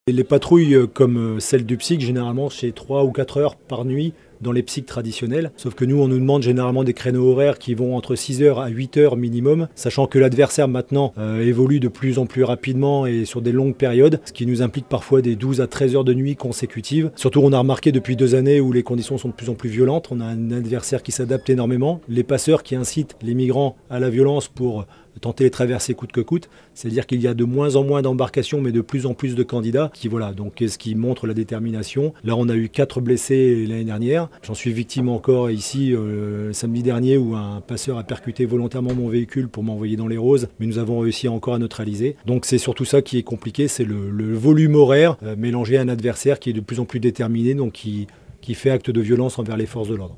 Et les patrouilles comme celle du PSIC, généralement, c'est 3 ou 4 heures par nuit dans les PSIC traditionnels. Sauf que nous, on nous demande généralement des créneaux horaires qui vont entre 6 heures à 8 heures minimum, sachant que l'adversaire maintenant évolue de plus en plus rapidement et sur des longues périodes, ce qui nous implique parfois des 12 à 13 heures de nuit consécutives. Surtout, on a remarqué depuis 2 années où les conditions sont de plus en plus violentes. On a un adversaire qui s'adapte énormément. Les passeurs qui incitent les migrants à la violence pour tenter les traversées coûte que coûte, c'est-à-dire qu'il y a de moins en moins d'embarcations mais de plus en plus de candidats donc ce qui montre la détermination. Là on a eu 4 blessés l'année dernière, j'en suis victime encore ici samedi dernier où un passeur a percuté volontairement mon véhicule pour m'envoyer dans les roses, mais nous avons réussi encore à neutraliser. Donc c'est surtout ça qui est compliqué, c'est le volume horaire mélangé à un adversaire qui est de plus en plus déterminé, donc qui fait acte de violence envers les forces de l'ordre.